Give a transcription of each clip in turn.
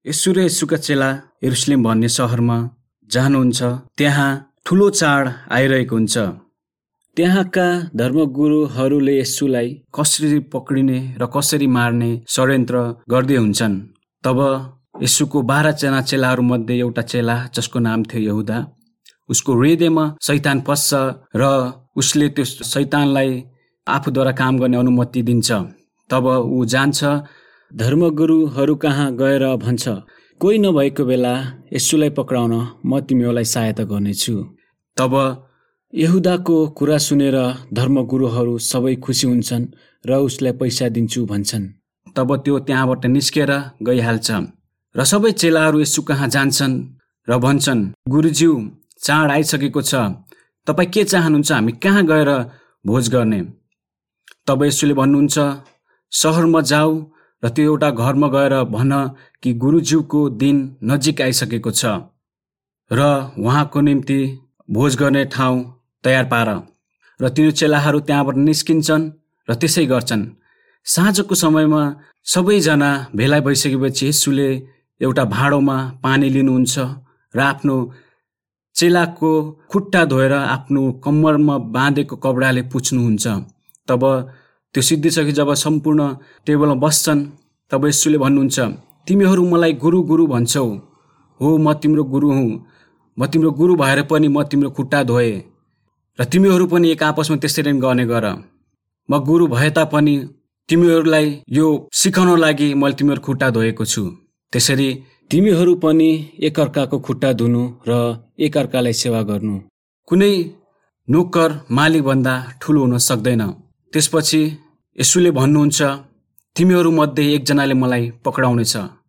येशू र येशूका चेला यरुशलेम भन्ने सहरमा जानुहुन्छ। त्यहाँ ठुलो चाड आइरहेको हुन्छ। त्यहाँका धर्मगुरुहरूले येशूलाई कसरी पक्रिने र कसरी मार्ने षड्यन्त्र गर्दै हुन्छन्। तब येशूको 12जना चेलाहरूमध्ये एउटा चेला जसको नाम थियो यहुदा, उसको हृदयमा शैतान पस्छ र उसले त्यो शैतानलाई आफूद्वारा काम गर्ने अनुमति दिन्छ। तब ऊ जान्छ, धर्मगुरुहरू कहाँ गएर भन्छ, कोही नभएको बेला येशूलाई पक्राउन म तिमीहरूलाई सहायता गर्नेछु। तब यहुदाको कुरा सुनेर धर्मगुरुहरू सबै खुसी हुन्छन् र उसलाई पैसा दिन्छु भन्छन्। तब त्यो त्यहाँबाट निस्केर गइहाल्छ र सबै चेलाहरू येशू कहाँ जान्छन् र भन्छन्, गुरुज्यू, चाड आइसकेको छ, तपाईँ के चाहनुहुन्छ, हामी कहाँ गएर भोज गर्ने? तब येशूले भन्नुहुन्छ, सहरमा जाऊ र त्यो एउटा घरमा गएर भन कि गुरुज्यूको दिन नजिक आइसकेको छ र उहाँको निम्ति भोज गर्ने ठाउँ तयार पार। र तिनीहरू चेलाहरू त्यहाँबाट निस्किन्छन् र त्यसै गर्छन्। साँझको समयमा सबैजना भेला भइसकेपछि येशूले एउटा भाँडोमा पानी लिनुहुन्छ र आफ्नो चेलाको खुट्टा धोएर आफ्नो कम्मरमा बाँधेको कपडाले पुछ्नुहुन्छ। तब त्यो सिद्धिसके जब सम्पूर्ण टेबलमा बस्छन्, तब येशूले भन्नुहुन्छ, तिमीहरू मलाई गुरु गुरु भन्छौ। हो, म तिम्रो गुरु हुँ। म तिम्रो गुरु भएर पनि म तिम्रो खुट्टा धोएँ र तिमीहरू पनि एक आपसमा त्यसरी गर्ने गर। म गुरु भए तापनि तिमीहरूलाई यो सिकाउन लागि मैले तिमीहरू खुट्टा धोएको छु। त्यसरी तिमीहरू पनि एकअर्काको खुट्टा धुनु र एकअर्कालाई सेवा गर्नु। कुनै नोकर मालिकभन्दा ठुलो हुन सक्दैन। त्यसपछि येशूले भन्नुहुन्छ, तिमीहरू मध्ये एकजनाले मलाई पक्राउनेछ।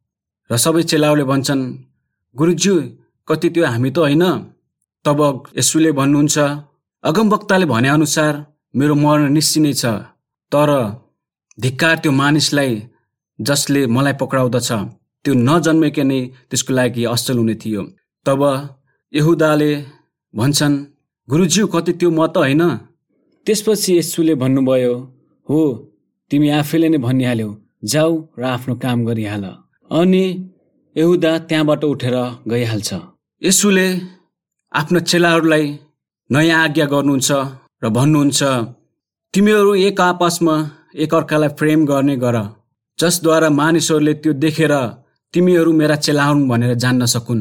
र सबै चेलाहरूले भन्छन्, गुरुज्यू, कति त्यो हामी त होइन? तब येशूले भन्नुहुन्छ, अगमवक्ताले भने अनुसार मेरो मरण निश्चित छ, तर धिक्कार त्यो मानिसलाई जसले मलाई पक्राउँदछ, त्यो नजन्मेकै नै त्यसको लागि असल हुने थियो। तब यहुदाले भन्छन्, गुरुज्यू, कति त्यो म त होइन? त्यसपछि येशूले भन्नुभयो, हो, तिमी आफैले नै भनिहाल्यौ, जाऊ र आफ्नो काम गरिहाल। अनि यहुदा त्यहाँबाट उठेर गइहाल्छ। येशूले आफ्नो चेलाहरूलाई नयाँ आज्ञा गर्नुहुन्छ र भन्नुहुन्छ, तिमीहरू एक आपसमा एकअर्कालाई प्रेम गर्ने गर, जसद्वारा मानिसहरूले त्यो देखेर तिमीहरू मेरा चेला हुन् भनेर जान्न सकुन्।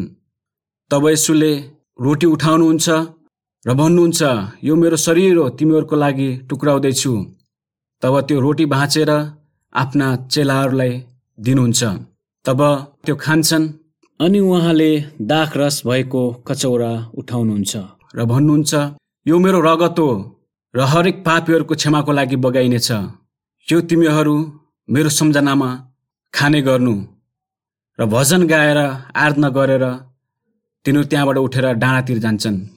तब येशूले रोटी उठाउनुहुन्छ र भन्नुहुन्छ, यो मेरो शरीर हो, तिमीहरूको लागि टुक्राउँदैछु। तब त्यो रोटी भाँचेर आफ्ना चेलाहरूलाई दिनुहुन्छ। तब त्यो खान्छन् अनि उहाँले दाख रस भएको कचौरा उठाउनुहुन्छ र भन्नुहुन्छ, यो मेरो रगत हो र हरेक पापीहरूको क्षमाको लागि बगाइनेछ। यो तिमीहरू मेरो सम्झनामा खाने गर्नु। र भजन गाएर आराधना गरेर तिनीहरू त्यहाँबाट उठेर डाँडातिर जान्छन्।